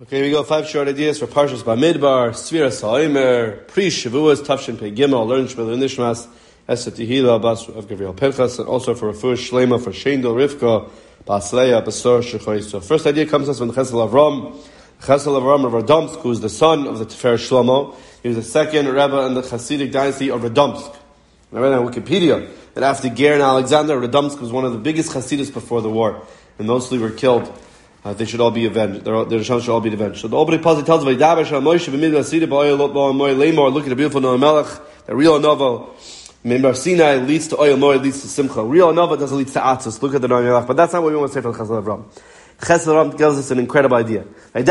Okay, here we go. 5 short ideas for Parshas Bamidbar, Sfiras HaOmer, Pre-Shavuos, Tafshin Pei Gimel, Learn Shmuel Nishmas, Esther Tehila, Bas of Gabriel Pinchas, and also for Refuah Shlema for Shendel Rivka, Bas Leah, Basar Shechoi. So first idea comes to us from the Chesed Avram. Chesed Avram of Radomsk, who is the son of the Tefer Shlomo. He was the second Rebbe in the Hasidic dynasty of Radomsk. I read on Wikipedia that after Ger and Alexander, Radomsk was one of the biggest Hasidus before the war, and mostly were killed. They should all be avenged. Their Rishon should all be avenged. So the opening passage tells us, look at the beautiful Noah Melech, the real Nova, Mimbar Sinai leads to Oyel Moed, leads to Simcha. Real Nova doesn't lead to Atzos. Look at the Noah Melech. But that's not what we want to say for the Chesed Avram. Chesed Avram gives us an incredible idea. The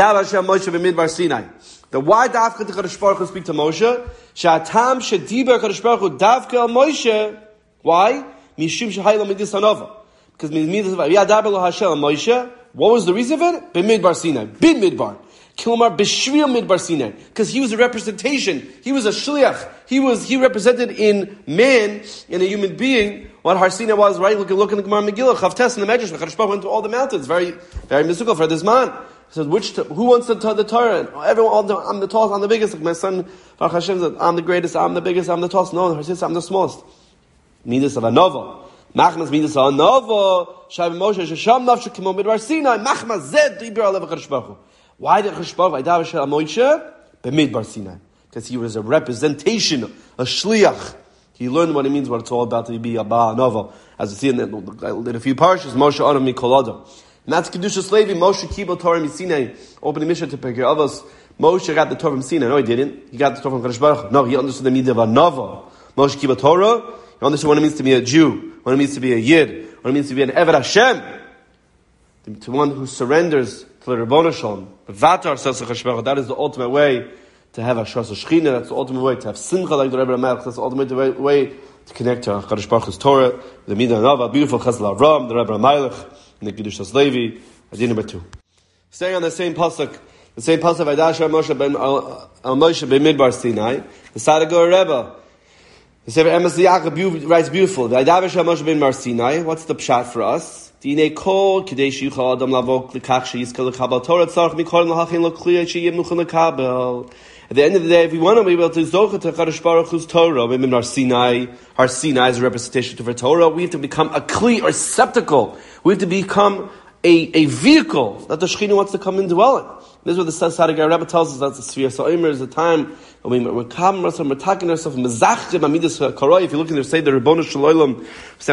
why Davka to Kadosh Baruch Hu speak to Moshe? Sha'atam shediber Kadosh Baruch Hu Davka el Moshe. Why? Mishum shehaylo midis hanova. Because Yadaber lo Hashem el Moshe. What was the reason of it? B'midbar Sinai. B'midbar. Kilomar b'shvil midbar Sinai. Because he was a representation. He was a shliach. He represented in man, in a human being, what Har Sinai was, right? Look in the Gemara Megillah, Chavtes in the Medrash. Kadosh Baruch went to all the mountains. Very, very mystical for this man. He said, who wants the Torah? Everyone, I'm the tallest, I'm the biggest. Like my son, Baruch Hashem said, I'm the greatest, I'm the biggest, I'm the tallest. No, Har Sinai, I'm the smallest. Midas of a Nova. Machmas midas ha'anova, Shavim Moshe, Shesham nafshu kimo midbar Sinai, Machmas zed diber alev HaKadosh Baruch Hu. Why did HaKadosh Baruch Hu, Vaydaber shel Moshe, b'midbar Sinai? Because he was a representation, a shliach. He learned what it means, what it's all about to be a ba'anova. As we see in a few parshas, Moshe Adam mikol Adam. And that's Kedushas Levi, Moshe kibel Torah miSinai, opening Mishnah to Pirkei Avos. Moshe got the Torah from Sinai. No, he didn't. He got the Torah from HaKadosh Baruch Hu. No, he understood the meaning of a nova. Moshe kibel Torah, he understood what it means to be a Jew, what it means to be a Yid, what it means to be an Eved Hashem, to one who surrenders to the Ribono Shalom. Vatar says to HaKadosh Baruch Hu, that is the ultimate way to have Hashras Shechina, that's the ultimate way to have Simcha like the Rebbe Melech, that's the ultimate way to connect to HaKadosh Baruch Hu's Torah, the Midah Nava, beautiful Chesed Avram, the Rebbe Melech, and the Kedushas Levi, idea number 2. Staying on the same pasuk, Vaydaber shel Moshe al Moshe b'midbar Sinai, the Sadagur Rebbe, the Sefer Emes Yaakov writes beautiful. Vaydaber shel Moshe b'midbar Sinai. What's the pshat for us? Dinei kol kidei sheyuchal adam lavok lekach sheyizkel lekabel Torah tzarich mikol lahachin lo kliya sheyim nuchel lekabel. At the end of the day, if we want to be able to zocha to Kadosh Baruch Hu's Torah, b'midbar Sinai, our Sinai is a representation of our Torah. We have to become a kli or receptacle. We have to become a vehicle that the Shekhinah wants to come and dwell in. This is what the Sadigar Rebbe tells us, that the Sfiras HaOmer is the time when we're calm ourselves, we're talking to ourselves, Mezachim Amidus HaKaroi. If you look in there, say the Ribono Shel Olam,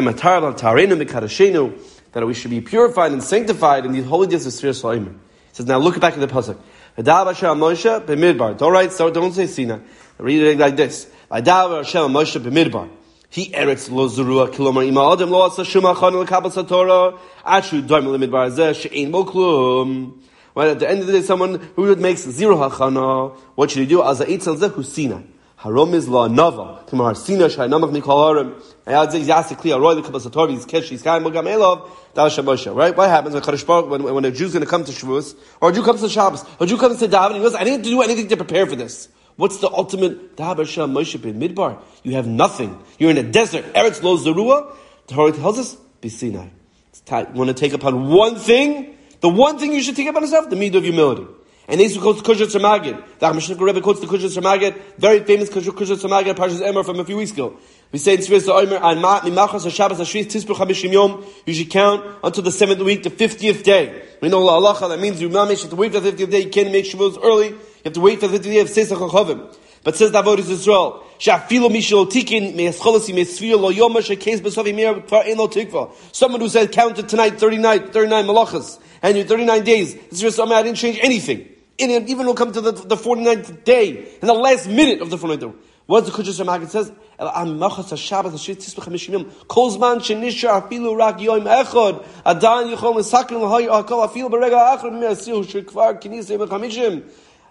that we should be purified and sanctified in the holy days of Sfiras HaOmer. He says, now look back at the pasuk. Vaydaber shel Moshe b'midbar. Don't say Sinai. Read it like this. Vaydaber shel Moshe b'midbar. He eretz lo zerua kilomar ima adam lo asa shum achon lekabel satorah ashu doim lemidbar zeh she'ein bo klum. Well, at the end of the day, someone who makes zero hachana, what should he do? As a eitzel zeh hu Sinai. Harom is la nava. K'mar Sinai sh'haynamach mikol harim. Ayad zeh yasikli aroy lekabel satorah he's kesh he's kaim mogam elov davar shabosha. Right? What happens when Kadosh Baruch when a Jew's going to come to Shavuos, or a Jew comes to Shabbos, or a Jew comes to davening? He goes, I didn't do anything to prepare for this. What's the ultimate? Daber shel Moshe b'midbar. You have nothing. You're in a desert. Eretz lo zerua. The Torah tells us, b'Sinai. You want to take upon one thing? The one thing you should take upon yourself? The midah of humility. And this quotes Kushas Samagid. The Hamashnik Rebbe quotes the Kushas Samagid, very famous Kushas Samagid, Parshas Emor from a few weeks ago. We say in Sfiras HaOmer, "An mimachas haShabbos hashvius tisper 50 yom." You should count until the 7th week, the 50th day. We know halacha that means you have to wait for the 50th day. You can't make Shavuos early. You have to wait for the 50th day of Seisach HaChavim. But says the Avodas Yisrael, "Sha'afilo mishelo tikin me'escholasi me'esfir lo yoma she'keis b'sovi mir kvar ein lo tikva." Someone who said counted tonight 39 malachas and your 39 days. This is just I didn't change anything. Even when we come to the 49th day, in the last minute of the 49th day. What the Kushas Samagid says? Machas haShabbos hashvius tisper 50 yom. Kol zman shenishar afilu rak yom echad adan yichol mesakrin l'hay akol afilu b'rega achar me'asir shekvar kinisei b'chamishim.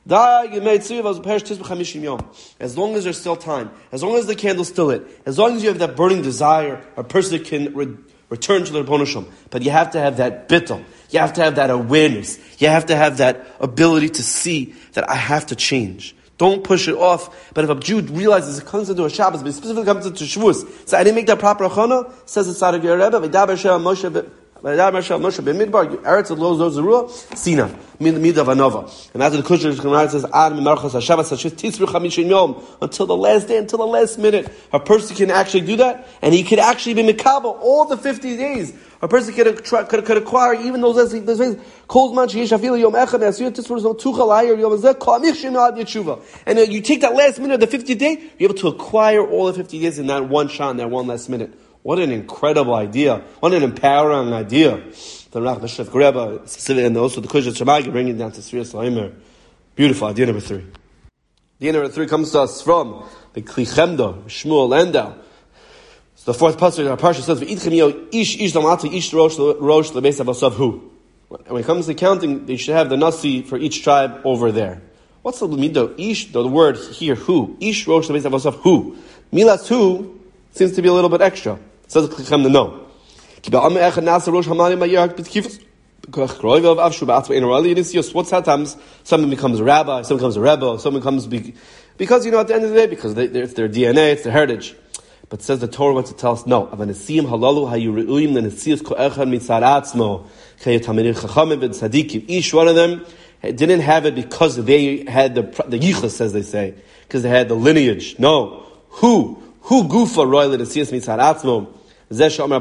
As long as there's still time, as long as the candle's still lit, as long as you have that burning desire, a person can return to the Ribono Shalom. But you have to have that bittul. You have to have that awareness. You have to have that ability to see that I have to change. Don't push it off. But if a Jew realizes it comes into a Shabbos, but specifically comes into Shavuos, so I didn't make that proper achana, says the Sadigar Rebbe, Vaydaber shel Moshe Moshe b'midbar, Eretz lo zerua, Sina, midah v'nova. And after the Kushner says, Ad mimarchas hashavas hashiv tisru chamishin yom, until the last day, until the last minute, a person can actually do that, and he could actually be mikabel all the 50 days. A person could acquire even those days. Kol zman sheyesh afilu yom echad asiyut tisru tuchal ayer yom zeh kol amichshin ad yetshuva. And you take that last minute of the 50th day, you're able to acquire all the 50 days in that one shot, in that one last minute. What an incredible idea. What an empowering idea. The Rach B'Shef Greba, and also the Kushas Shemagi, bringing it down to Sriya Sla'imer. Beautiful. Idea number 3. Idea number 3 comes to us from the Kli Chemda, Shmuel Endau. So the 4th pasuk in our parsha says, "V'idchem yo ish damati ish rosh lebeis avasav hu." And when it comes to counting, they should have the nasi for each tribe over there. What's the mido? Ish, the word here, who? Ish rosh lebeis avasav hu. Milas hu seems to be a little bit extra. Says the Kli Chemda, no. What's sometimes someone becomes a rabbi, someone becomes a rebel, someone becomes because at the end of the day, because it's their DNA, it's their heritage. But says the Torah wants to tell us, no. Each one of them didn't have it because they had the yichus, as they say, because they had the lineage. No. Who gufa royal in the siyas mitzad atzmo? It didn't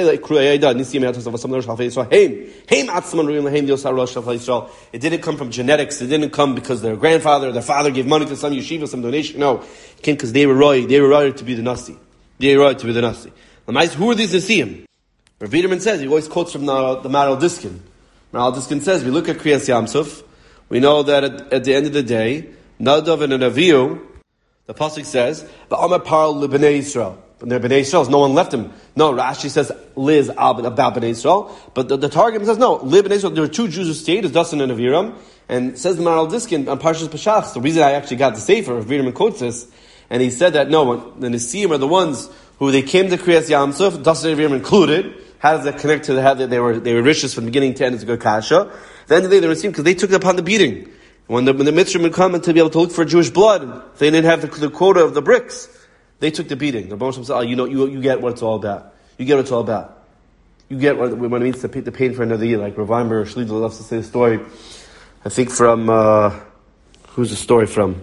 come from genetics. It didn't come because their grandfather or their father gave money to some yeshiva, some donation. No, it came because they were roy. They were roy to be the nasi. They were roy to be the nasi. Who are these Nasiim? Rav Biderman says, he always quotes from the Maral Diskin. Maral Diskin says, we look at Kriyas Yamsuf, we know that at the end of the day, Nadav and Avihu, the pasuk says, "Va'amar Paral libnei Yisrael." But they're Bnei Yisrael, no one left him. No, Rashi says Liz about Bnei Yisrael, but the Targum says no. Liv Bnei Yisrael. There were 2 Jews who stayed, as Dasan and Aviram, and says the Maral Diskin on Parshas Peshach. The reason I actually got the sefer, Rav Biderman quotes this, and he said that no, the Nesiim are the ones who they came to Kriyas Yamsuf, Dasan and Aviram included. How does that connect to the how that they were riches from beginning to end? It's a good kasha. At the end of the day, they were Nesiim because they took it upon the beating. When the Mitzrayim would come and to be able to look for Jewish blood, they didn't have the quota of the bricks. They took the beating. The Moshe said, you get what it's all about. You get what it's all about. You get what it means to the pain for another year. Like Rav Weinberg Shlita loves to say the story. I think from, who's the story from?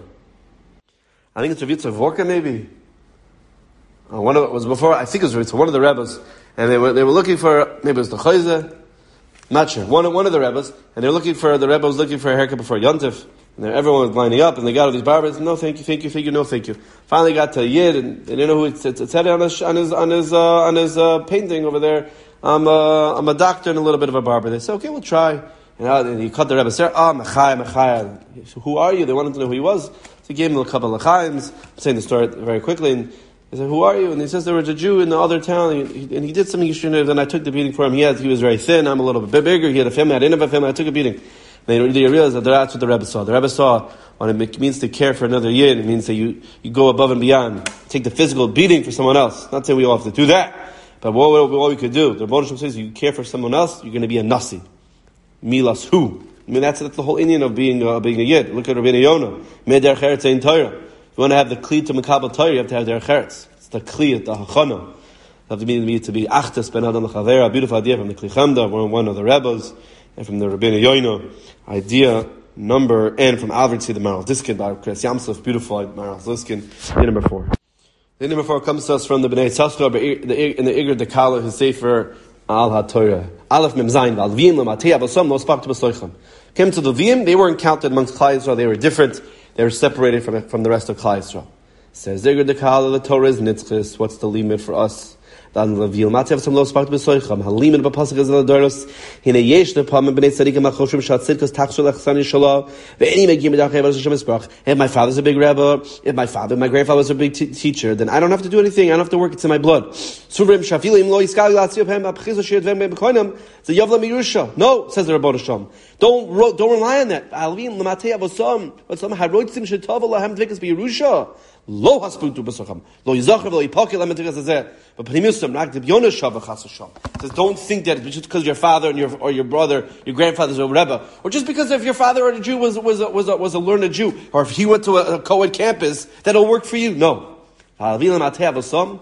I think it's Rav Yitzhak Vorka maybe. One of it was before, I think it was one of the Rebbes. And they were looking for, maybe it was the Chayze. Not sure. One of the Rebbes. And the Rebbe was looking for a haircut before Yontif. And everyone was lining up, and they got all these barbers. No, thank you, no, thank you. Finally got to a Yid, and they didn't know who it said on his painting over there. I'm a doctor and a little bit of a barber. They said, okay, we'll try. And he cut the Rebbe's hair. Mechaya. So who are you? They wanted to know who he was. So he gave him a couple of l'chaims. I'm saying the story very quickly. And they said, who are you? And he says there was a Jew in the other town, and he did something he shouldn't have. And I took the beating for him. He was very thin. I'm a little bit bigger. He had a family. I didn't have a family. I took a beating. They realized that that's what the Rebbe saw. The Rebbe saw when it means to care for another yid, it means that you go above and beyond. Take the physical beating for someone else. Not saying we all have to do that, but what we could do. The Rebbe says you care for someone else, you're going to be a nasi. Milas hu. I mean that's the whole Indian of being a yid. Look at Rabbeinu Yonah. Mei derech eretz ein Torah. If you want to have the kli to mekabel Torah, you have to have derech eretz. It's the kli, the hachana. You have to be achtas ben adam l'chavera. A beautiful idea from the Kli Chemda, one of the Rebbes. And from the Rabbeinu Yonah, idea number, and from Alvin, the Maral Diskin, by Kriyas Yamsuf, beautiful Maral Diskin, idea number 4. Idea number 4 comes to us from the Bnei Tzachar, in the Igr Dekala, his Sefer, Al HaTorah. Aleph Mem Zayin, Val V'im, L'matei Abasom, Lo Spak T'Besoichem. Came to the V'im, they weren't counted amongst Klal Yisrael, they were different, they were separated from the rest of Klal Yisrael. Says, the Igr Dekala, the Torah is Nitzchis, what's the limit for us? Dan Levil Matzev some low spark besoicham halimin b'pasuk is the doros hine yesh the pam b'nei tzadikim achoshim shat tzidkas tachshul echsani shalom ve'eni megim b'dachei v'ashem esbrach. If my father's a big rabbi, if my grandfather was a big teacher, then I don't have to do anything. I don't have to work. It's in my blood. Suvrim shafilim lo yiskali latziyov hem apchiz shir dvem bekoinam the yavla mirusha. No, says the Rebbe Shalom. Don't rely on that. Alvin l'matei avosam. But some haroitzim shetov lahem dvikas b'Yerusha. Lo haspuntu b'socham. Lo yizachav lo yipokel lahem dvikas azeh. But Pnimusam Nagdib Yonah Shava Chasasham says, don't think that just because your father and your brother, your grandfather's a Rebbe, or just because if your father or a Jew was a learned Jew, or if he went to a co-ed campus, that'll work for you. No.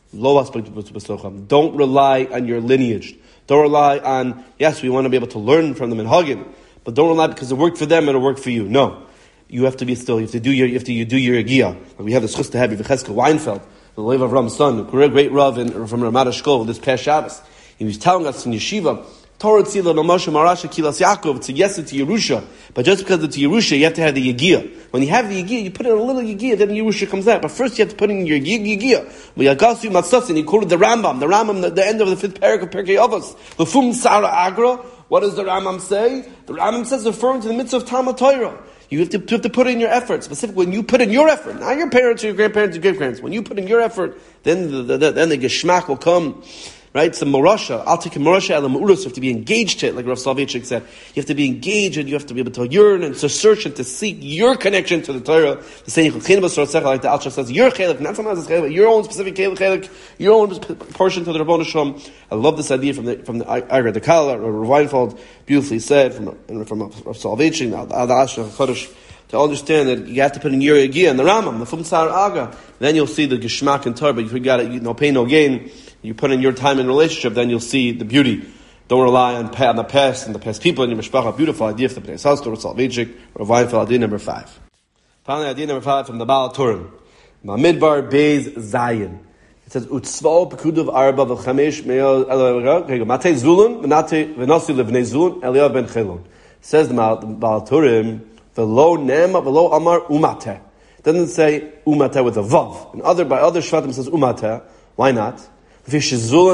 Don't rely on your lineage. Don't rely on, yes, we want to be able to learn from them in Hagin, but don't rely because it worked for them, it'll work for you. No. You have to be still, you have to do your Yagiyah. We have the schus to have Yecheskel Weinfeld, the Lev of Ram's son, a great Rav from Ramat Eshkol this past Shabbos. He was telling us in Yeshiva, Torah Tzila no Moshe Marasha Kilas Yaakov, it's a yes to Yerusha. But just because it's Yerusha, you have to have the Yagiyah. When you have the Yagiyah, you put in a little Yagiyah, then Yerusha comes out. But first you have to put in your Yagiyah. Yagasu Matzasin, he quoted the Rambam, the end of the 5th paragraph of Pirkei Avos. L'fum Sara Agra, what does the Rambam say? The Rambam says, referring to the mitzvah of Talmud Torah. You have to put in your effort. Specifically, when you put in your effort, not your parents or your grandparents or great-grandparents. When you put in your effort, then the geschmack will come. Right? So Morasha, I'll take a Morasha ala Ma'urus, you have to be engaged to it, like Rav Soloveitchik said. You have to be engaged and you have to be able to yearn and to search and to seek your connection to the Torah. The saying, like the Alshach says, your chelik, not someone else's chelik, your own specific chelik, your own portion to the Rabbanu Shalom. I love this idea from the Agra de Kala, or Rav Weinfeld beautifully said, from Rav Soloveitchik, the Alshach Chodesh, to understand that you have to put in your Yagiyah and the Rambam, the Fum Sar Aga. Then you'll see the Geshmak and Torah, but if you got it, no pain, no gain. You put in your time in relationship, then you'll see the beauty. Don't rely on the past and the past people in your mishpacha. Beautiful idea of the Bnei Yisrael, Rav Soloveitchik, Rav Weinfeld, idea number 5. Finally, idea number 5 from the Baal Turim. Bamidbar Beis Zayin. It says, Utzvah Pekudav Arba V'chamesh Me'el Matei Zulun V'nasi Levnei Zulun Eliyav Ben Chelon. Says the Baal Turim, V'lo Nema V'lo Amar Umateh. It doesn't say Umateh with a Vav. By other Shvatim it says Umateh. Why not? Because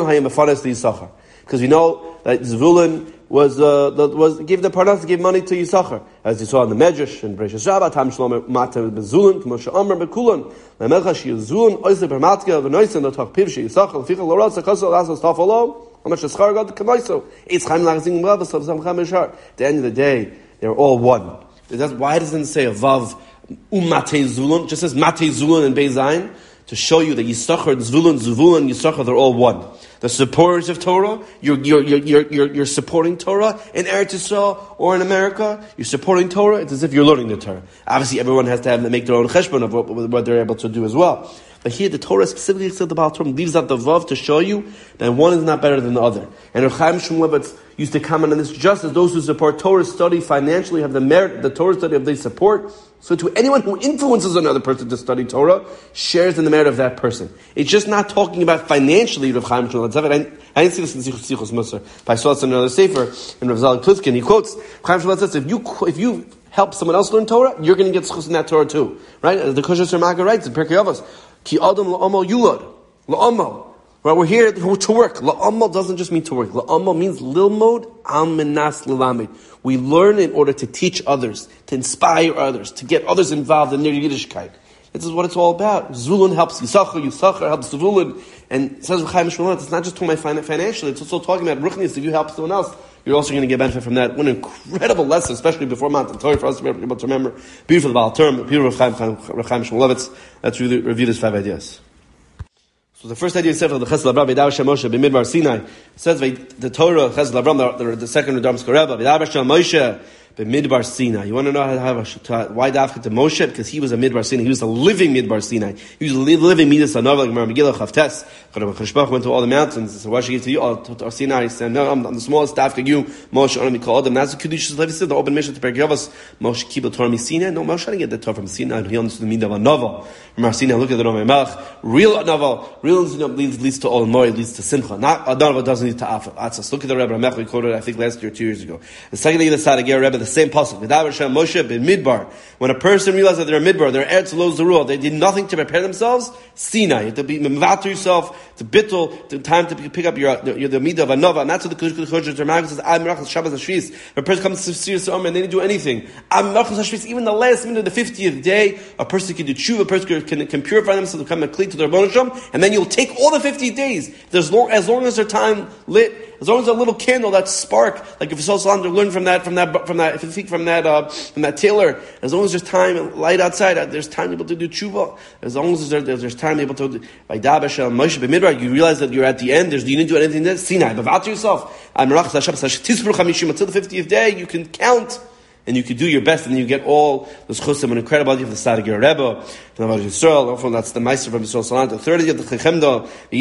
we know that Zvulun gave the parnas, gave money to Yisachar, as you saw in the Medrash and Bereshis Rabbah. Tam Shlomo Mata Bezulun, Moshe Amar Bekulan, Lemelcha Shiyuzulun, Oyse Bermatka, Venoisen Lotach Pivshi Yisachar, Ficha Loratza Kosel Asas Tafalo, Amash Schar God Kanoiso, Eitz Chaim Lachzing Mavas of Sam Chameshar. At the end of the day, they're all one. Why doesn't it say a Vav Mate Zulun? It just says Mate Zulun and Bezayin. To show you that Yisachar, Zvulun, Yisachar, they're all one. The supporters of Torah, you're supporting Torah in Eretz Yisrael or in America. You're supporting Torah. It's as if you're learning the Torah. Obviously, everyone has to make their own cheshbon of what they're able to do as well. But here, the Torah specifically said the Baal Turim leaves out the vav to show you that one is not better than the other. And Reb Chaim Shmulevitz used to comment on this, just as those who support Torah study financially have the merit, the Torah study of their support. So to anyone who influences another person to study Torah, shares in the merit of that person. It's just not talking about financially, Reb Chaim Shmulevitz. I didn't see this in Sichos Musar, but I saw it in another sefer, in Rav Zalek Plitskin. He quotes, Chaim Shmulevitz says, if you help someone else learn Torah, you're going to get schus in that Torah too. Right? As the Kosher Maga writes in Pirkei Avos, Ki Adam la'amal yulad. La'amal. Right, we're here to work. La'amal doesn't just mean to work. La'amal means lilmod al menas lilamid. We learn in order to teach others, to inspire others, to get others involved in their Yiddishkeit. This is what it's all about. Zulun helps Yisachar helps Zvulun. And it says Chaim Shmulevitz, it's not just talking about financially, it's also talking about ruchnius. If you help someone else, you're also going to get benefit from that. What an incredible lesson, especially before Mount Torah, for us to be able to remember. Beautiful Baal Turim, beautiful Chaim Shmulevitz. Let's review these 5 ideas. So the first idea is said for the Chesed L'Avram, V'davar Shem Moshe b'Midbar Sinai. It says the Torah, Chesed L'Avram, the second Radak Rebbe, V'davar Shem Moshe b'Midbar Sinai. You want to know why Dafka to Moshe? Because he was a Midbar Sinai. He was a living Midbar Sinai. He was a living Midas Anov, like Gemara Megillah Chavtes. Cheshbach went to all the mountains. So why should he give to you? To Sinai, he said, no, I'm the smallest Dafka you, Moshe, Onam Mikol Adam. That's the Kedushas Levi said, the open mission to Pirkei Avos. Moshe Kibel Torah Sinai. No, Moshe didn't get the Torah from Sinai. He understood the meaning of Anova. Remember Sinai, look at the Rome Melech. Real Anova, real leads to Ol Moed, leads to Simcha. Not Anova doesn't lead to Atzas. Look at the Rebbe Ramech, we quoted, I think, last year, 2 years ago. The second thing, the Sadager Rebbe, the same pasuk. Moshe ben Midbar. When a person realizes that they're Midbar, they're Eretz Lo Zerua, they did nothing to prepare themselves. Sinai, you have to be mevater yourself, to bittul, to time to pick up your the midah of Anova, and that's what the Kodesh Termagos says. I'm Merachas Shabbos Hashvis. If a person comes to serious and they didn't do anything, I'm Merachas Hashvis. Even the last minute of the 50th day, a person can do tshuva, a person can purify themselves, become a kli to their Rebbeinu Shalom, and then you'll take all the 50 days. As long as their time lit. As long as a little candle, that spark, like if Yisrael Salam, they're learning from that tailor, as long as there's time and light outside, there's time able to do tshuva. As long as there's time able to, by Dabashel, Moshe b'Midbar, you realize that you're at the end, you didn't do anything there, Sinai, but out to yourself, until the 50th day, you can count and you could do your best, and then you get all those chusim and incredible of the Tzaddik Rebbe, from the Yisrael. Often that's the Meister from Yisrael Salant. The third of the Chechemda, the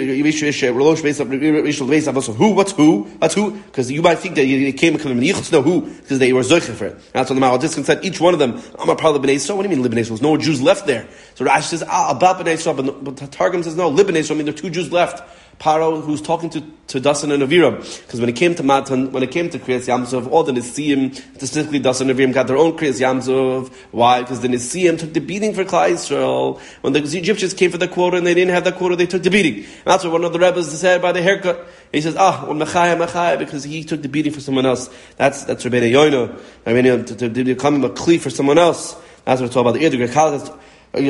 who? What's who? That's who? Because you might think that they came from the Yichus know who, because they were Zoiche for it. That's what the Maharal said. Each one of them, I'm a part of Bnei Yisrael. What do you mean Libnei Yisrael? There's no Jews left there. So Rashi says, about Bnei Yisrael, but the Targum says, no, Libnei Yisrael, I mean, there are 2 Jews left. Paro, who's talking to Dasan and Aviram, because when it came to Matan, when it came to Kriyas Yamsov, all the Nesiim, specifically Dasan and Aviram, got their own Kriyas Yamsov. Why? Because the Nesiim took the beating for Klal Yisrael. When the Egyptians came for the quota and they didn't have that quota, they took the beating. And that's what one of the Rebbes said by the haircut. He says, Mechaya, because he took the beating for someone else. That's Rabbeinu Yoina. I mean, to become a Kli for someone else. That's what it's all about. The Idr, they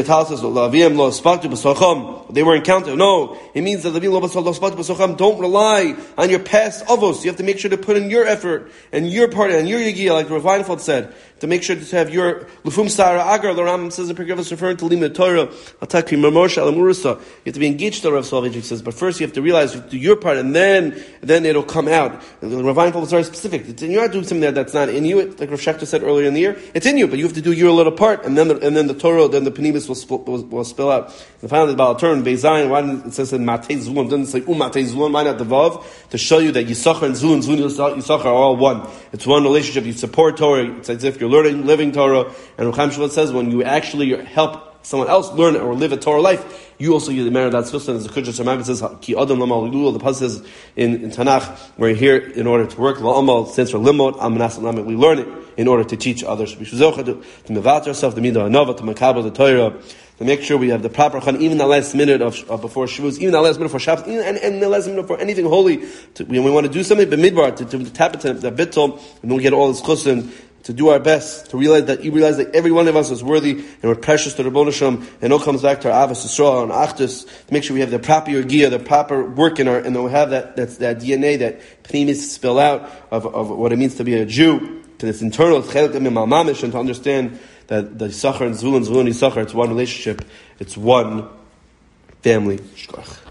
weren't counted. No, it means that don't rely on your past avos. You have to make sure to put in your effort and your part and your yigiyah, like Rav Weinfeld said, to make sure to have your lufum sara agar. The Rambam says in Pirkei Avos, referring to limud Torah, ataki mamosha alamurasa. You have to be engaged. The Rav Soloveitchik says, but first you have to realize you have to do your part, and then it'll come out. Rav Weinfeld was very specific. You're not doing something that's not in you. Like Rav Shechter said earlier in the year, it's in you, but you have to do your little part, and then the Torah, then the Panimis will spill out. And finally, the Baal turn Beizayin. Why didn't it says in Matei Zulun? It doesn't say Matei Zulun. Why not the Vav? To show you that Yisachar and Zulun, Yisachar are all one. It's one relationship. You support Torah. It's as if you're learning, living Torah. And Rucham Shabbat says when you actually help someone else learn or live a Torah life, you also get the merit of that Tzvus. As the Kudrash Ramag says, Ki Adam Lamal Lulul. The pasuk says in Tanakh, we're here in order to work. La'amal stands for limot. Amanas Lamed. We learn it in order to teach others. We should to mevat ourselves, the midah hanava, to makabel the Torah, to make sure we have the proper chan, even the last minute of before Shavuos, even the last minute for Shabbos, and the last minute for anything holy. When we want to do something, but midbar to tap into the bittul, and then we get all this chusim. To do our best, to realize that every one of us is worthy and we're precious to the Rebbeinu Shalom, and it all comes back to our Avos Yisrael and Achdus, to make sure we have the proper Yirgiyah, the proper work in our, and then we have that DNA, that Pnimis spill out of what it means to be a Jew, to this internal Chelik Mamish, and to understand that the Yisachar and Zulun Yisachar, it's one relationship, it's one family. Shkoch.